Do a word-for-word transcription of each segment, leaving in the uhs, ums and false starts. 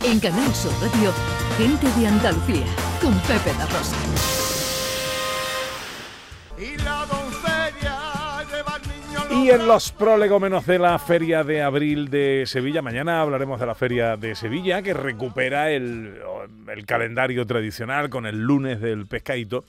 En Canal Sur Radio, Gente de Andalucía, con Pepe da Rosa. Y la doncella lleva al niño a Y en los prolegómenos de la Feria de Abril de Sevilla, mañana hablaremos de la Feria de Sevilla, que recupera el, el calendario tradicional con el lunes del pescadito.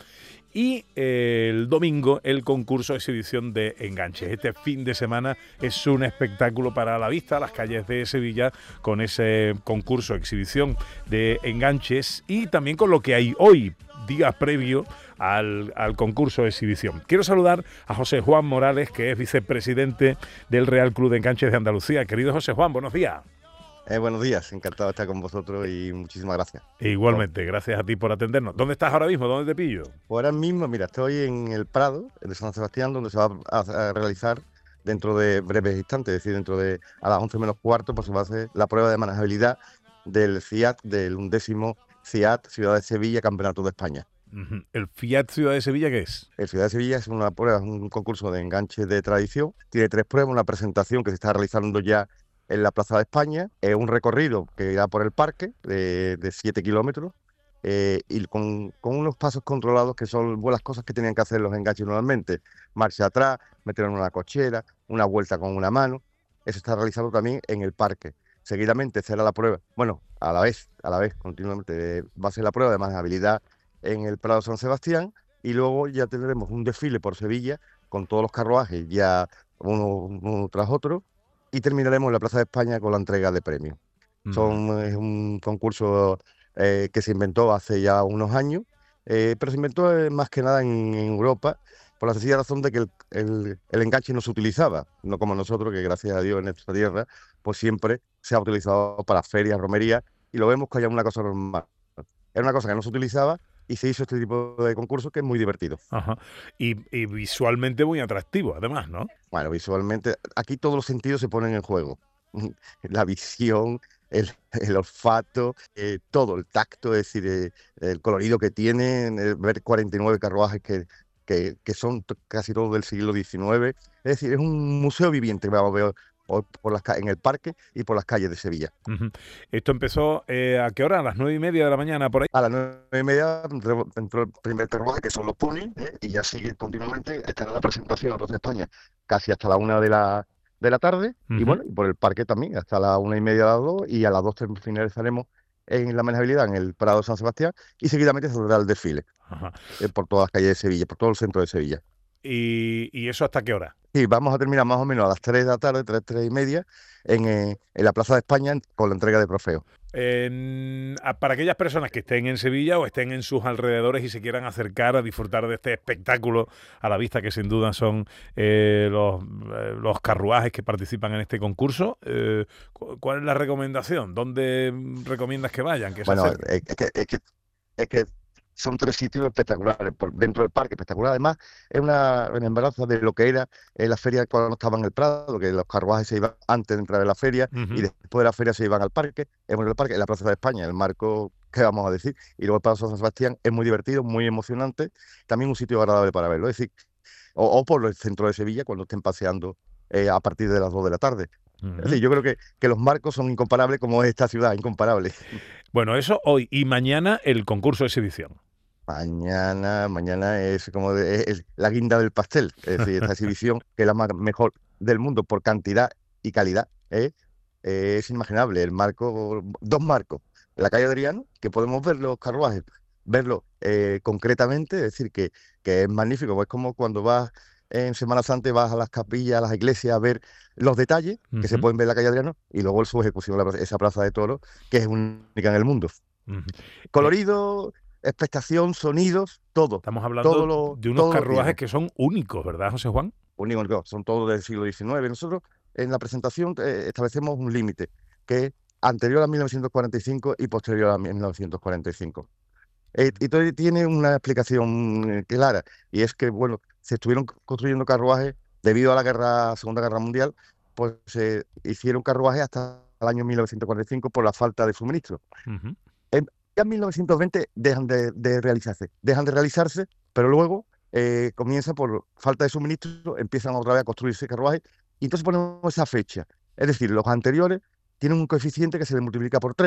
Y eh, el domingo el concurso de exhibición de enganches. Este fin de semana es un espectáculo para la vista, las calles de Sevilla, con ese concurso de exhibición de enganches y también con lo que hay hoy, día previo al, al concurso de exhibición. Quiero saludar a José Juan Morales, que es vicepresidente del Real Club de Enganches de Andalucía. Querido José Juan, buenos días. Eh, buenos días, encantado de estar con vosotros y muchísimas gracias. E igualmente, gracias a ti por atendernos. ¿Dónde estás ahora mismo? ¿Dónde te pillo? Pues ahora mismo, mira, estoy en el Prado de San Sebastián, donde se va a, a realizar dentro de breves instantes, es decir, dentro de a las once menos cuarto, pues se va a hacer la prueba de manejabilidad del Fiat, del undécimo Fiat Ciudad de Sevilla Campeonato de España. Uh-huh. ¿El Fiat Ciudad de Sevilla qué es? El Ciudad de Sevilla es una prueba, es un concurso de enganche de tradición. Tiene tres pruebas, una presentación que se está realizando ya en la Plaza de España, es un recorrido que irá por el parque de, de siete kilómetros eh, y con, con unos pasos controlados que son buenas cosas que tenían que hacer los enganches normalmente. Marcha atrás, meter en una cochera, una vuelta con una mano. Eso está realizado también en el parque. Seguidamente será la prueba, bueno, a la vez, a la vez, continuamente eh, va a ser la prueba de manejabilidad en el Prado de San Sebastián y luego ya tendremos un desfile por Sevilla con todos los carruajes ya uno, uno tras otro. Y terminaremos en la Plaza de España con la entrega de premios. Mm. Son, es un concurso eh, que se inventó hace ya unos años, eh, pero se inventó eh, más que nada en, en Europa, por la sencilla razón de que el, el, el enganche no se utilizaba, no como nosotros, que gracias a Dios en nuestra tierra, pues siempre se ha utilizado para ferias, romerías, y lo vemos que hay una cosa normal. Era una cosa que no se utilizaba, y se hizo este tipo de concurso que es muy divertido. Ajá. Y, y visualmente muy atractivo, además, ¿no? Bueno, visualmente, aquí todos los sentidos se ponen en juego. La visión, el, el olfato, eh, todo, el tacto, es decir, eh, el colorido que tienen, eh, ver cuarenta y nueve carruajes que, que, que son t- casi todos del siglo diecinueve. Es decir, es un museo viviente que vamos a ver hoy por las, en el parque y por las calles de Sevilla. Uh-huh. Esto empezó, eh, ¿a qué hora? A las nueve y media de la mañana, por ahí. A las nueve y media entró el primer carruaje, que son los punis, ¿eh? Y ya sigue continuamente. Estará la presentación a Plaza de España casi hasta la una de la, de la tarde. Uh-huh. Y bueno, y por el parque también, hasta la una y media a las dos. Y a las dos finalizaremos en la manejabilidad en el Prado de San Sebastián. Y seguidamente saldrá el desfile uh-huh. eh, por todas las calles de Sevilla, por todo el centro de Sevilla. ¿Y, y eso hasta qué hora? Sí, vamos a terminar más o menos a las tres de la tarde, tres, tres y media, en, eh, en la Plaza de España con la entrega de trofeos. Eh, para aquellas personas que estén en Sevilla o estén en sus alrededores y se quieran acercar a disfrutar de este espectáculo a la vista, que sin duda son eh, los, eh, los carruajes que participan en este concurso, eh, ¿cuál es la recomendación? ¿Dónde recomiendas que vayan? Que bueno, es que, es que, es que son tres sitios espectaculares, por dentro del parque espectacular. Además, es una remembranza de lo que era eh, la feria cuando estaba en el Prado, que los carruajes se iban antes de entrar en la feria uh-huh. y después de la feria se iban al parque. En el parque, en la Plaza de España, el marco, ¿qué vamos a decir? Y luego el Prado de San Sebastián es muy divertido, muy emocionante, también un sitio agradable para verlo. Es decir, o, o por el centro de Sevilla cuando estén paseando eh, a partir de las dos de la tarde. Uh-huh. Es decir, yo creo que, que los marcos son incomparables como es esta ciudad, incomparable. Bueno, eso hoy y mañana el concurso de exhibición. Mañana, mañana es como de, es, es la guinda del pastel, es decir, esta exhibición que es la más, mejor del mundo por cantidad y calidad, ¿eh? Eh, es inimaginable. El marco, dos marcos, la calle Adriano, que podemos ver los carruajes, verlo eh, concretamente, es decir, que, que es magnífico, pues es como cuando vas en Semana Santa, vas a las capillas, a las iglesias a ver los detalles que uh-huh. se pueden ver en la calle Adriano, y luego su ejecución, esa plaza de toros, que es única en el mundo. Uh-huh. Colorido, expectación, sonidos, todo. Estamos hablando todo lo, de unos carruajes que son únicos, ¿verdad, José Juan? Únicos, son todos del siglo diecinueve. Nosotros en la presentación eh, establecemos un límite que es anterior a mil novecientos cuarenta y cinco y posterior a mil novecientos cuarenta y cinco. Eh, y todo tiene una explicación clara, y es que, bueno, se estuvieron construyendo carruajes debido a la guerra, Segunda Guerra Mundial, pues se eh, hicieron carruajes hasta el año mil novecientos cuarenta y cinco por la falta de suministro. Uh-huh. En, ya en mil novecientos veinte dejan de, de realizarse, dejan de realizarse, pero luego eh, comienza por falta de suministro, empiezan otra vez a construirse carruajes, y entonces ponemos esa fecha. Es decir, los anteriores tienen un coeficiente que se le multiplica por tres,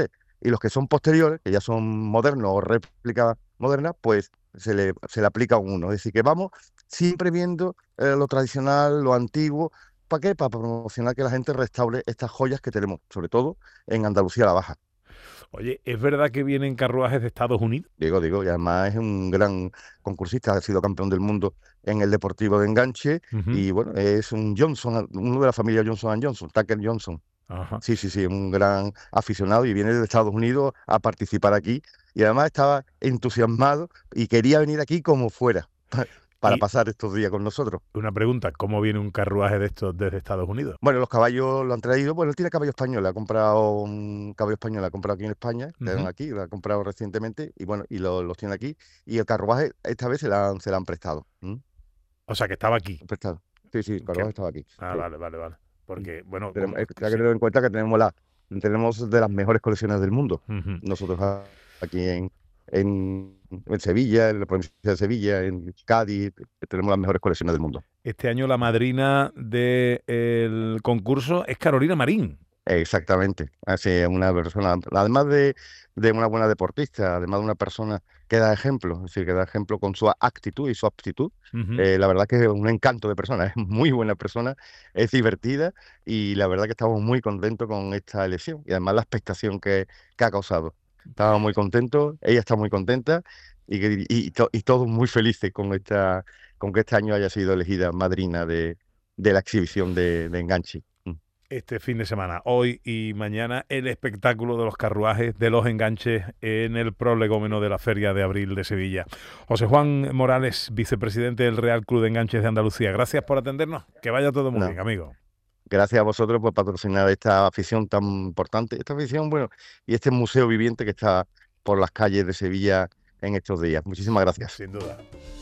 y los que son posteriores, que ya son modernos o réplicas modernas, pues se le, se le aplica un uno. Es decir, que vamos siempre viendo eh, lo tradicional, lo antiguo. ¿Para qué? Para promocionar que la gente restaure estas joyas que tenemos, sobre todo en Andalucía la Baja. Oye, ¿es verdad que vienen carruajes de Estados Unidos? Digo, digo, y además es un gran concursista, ha sido campeón del mundo en el Deportivo de Enganche, Uh-huh. y bueno, es un Johnson, uno de la familia Johnson and Johnson, Tucker Johnson. Ajá. Sí, sí, sí, un gran aficionado y viene de Estados Unidos a participar aquí, y además estaba entusiasmado y quería venir aquí como fuera para Y pasar estos días con nosotros. una pregunta, ¿cómo viene un carruaje de estos desde Estados Unidos? Bueno, los caballos lo han traído. Bueno, él tiene caballo español, ha comprado un caballo español, ha comprado aquí en España, quedan Uh-huh. aquí, lo ha comprado recientemente y bueno, y lo- los tiene aquí. Y el carruaje esta vez se la han, se la han prestado. ¿m? O sea, que estaba aquí. Prestado. Sí, sí, el Que- carruaje estaba aquí. Ah, Sí. vale, vale, vale. Porque, bueno, Tenemos, como- es que hay que sí. tener en cuenta que tenemos la, tenemos de las mejores colecciones del mundo. Ujú. Nosotros a- aquí en, en, en Sevilla, en la provincia de Sevilla, en Cádiz, tenemos las mejores colecciones del mundo. Este año la madrina del concurso es Carolina Marín. Exactamente. Así es una persona, además de, de una buena deportista, además de una persona que da ejemplo, es decir, que da ejemplo con su actitud y su aptitud. Ujú. Eh, la verdad que es un encanto de persona, es muy buena persona, es divertida y la verdad que estamos muy contentos con esta elección y además la expectación que, que ha causado. Estamos muy contentos, ella está muy contenta y, que- y, to- y todos muy felices con esta, con que este año haya sido elegida madrina de, de la exhibición de, de Enganche. Mm. Este fin de semana, hoy y mañana, el espectáculo de los carruajes, de los enganches en el prolegómeno de la Feria de Abril de Sevilla. José Juan Morales, vicepresidente del Real Club de Enganches de Andalucía. Gracias por atendernos. Que vaya todo muy No. bien, amigo. Gracias a vosotros por patrocinar esta afición tan importante, esta afición, bueno, y este museo viviente que está por las calles de Sevilla en estos días. Muchísimas gracias. Sin duda.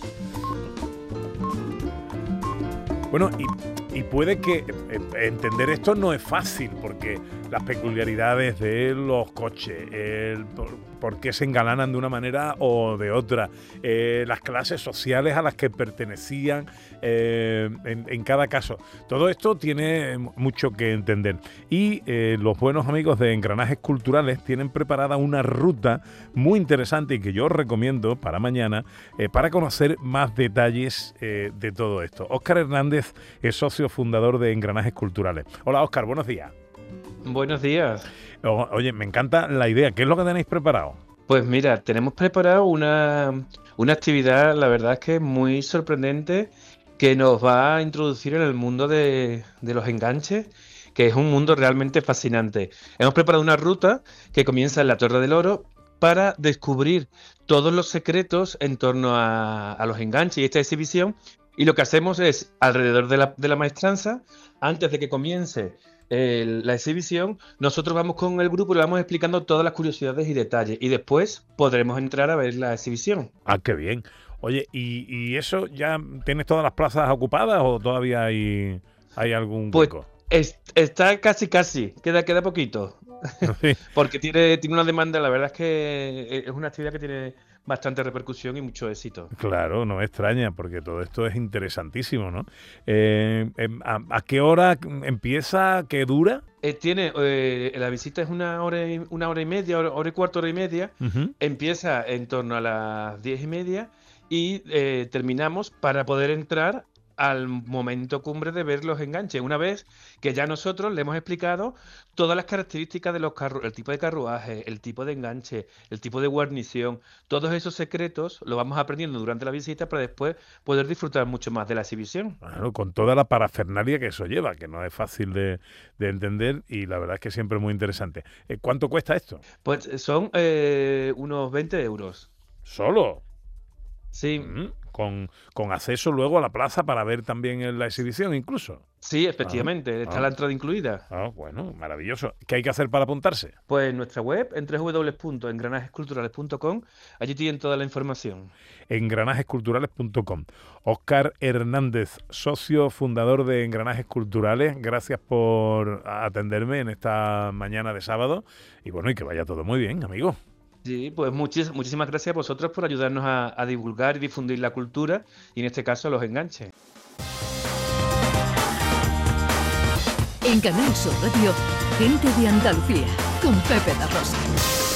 Bueno, y, y puede que eh, entender esto no es fácil, porque las peculiaridades de los coches, el por, por qué se engalanan de una manera o de otra, eh, las clases sociales a las que pertenecían eh, en, en cada caso. Todo esto tiene mucho que entender. Y eh, los buenos amigos de Engranajes Culturales tienen preparada una ruta muy interesante y que yo os recomiendo para mañana eh, para conocer más detalles eh, de todo esto. Óscar Hernández es socio fundador de Engranajes Culturales. Hola Óscar, buenos días. Buenos días. O- Oye, me encanta la idea. ¿Qué es lo que tenéis preparado? Pues mira, tenemos preparado una, una actividad, la verdad es que muy sorprendente, que nos va a introducir en el mundo de, de los enganches, que es un mundo realmente fascinante. Hemos preparado una ruta que comienza en la Torre del Oro para descubrir todos los secretos en torno a, a los enganches y esta exhibición. Y lo que hacemos es, alrededor de la, de la maestranza, antes de que comience el- la exhibición, nosotros vamos con el grupo y le vamos explicando todas las curiosidades y detalles. Y después podremos entrar a ver la exhibición. Ah, qué bien. Oye, ¿y, y eso ya tienes todas las plazas ocupadas o todavía hay, hay algún Pues hueco? es- está casi, casi. Queda, queda poquito. Sí. Porque tiene, tiene una demanda, la verdad es que es una actividad que tiene bastante repercusión y mucho éxito. Claro, no me extraña, porque todo esto es interesantísimo, ¿no? Eh, em, ¿a, a qué hora empieza? ¿Qué dura? Eh, tiene, eh, la visita es una hora y, una hora y media, hora, hora y cuarto, hora y media. Ujú. Empieza en torno a las diez y media y eh, terminamos para poder entrar al momento cumbre de ver los enganches. Una vez que ya nosotros le hemos explicado todas las características de los carru el tipo de carruaje, el tipo de enganche, el tipo de guarnición, todos esos secretos los vamos aprendiendo durante la visita para después poder disfrutar mucho más de la exhibición. Claro, con toda la parafernalia que eso lleva, que no es fácil de, de entender y la verdad es que siempre es muy interesante. Eh, ¿Cuánto cuesta esto? Pues son eh, unos veinte euros. ¿Solo? Sí, Mm, Con, con acceso luego a la plaza para ver también la exhibición incluso. sí, efectivamente, está ah. la entrada incluida. Ah, bueno, maravilloso. ¿Qué hay que hacer para apuntarse? Pues en nuestra web, en doble u doble u doble u punto engranajes culturales punto com, allí tienen toda la información. engranajes culturales punto com. Óscar Hernández, socio fundador de Engranajes Culturales, gracias por atenderme en esta mañana de sábado y bueno, y que vaya todo muy bien, amigo. Sí, pues muchis- muchísimas gracias a vosotros por ayudarnos a, a divulgar y difundir la cultura y en este caso los enganches. En Canal Sur Radio, gente de Andalucía, con Pepe da Rosa.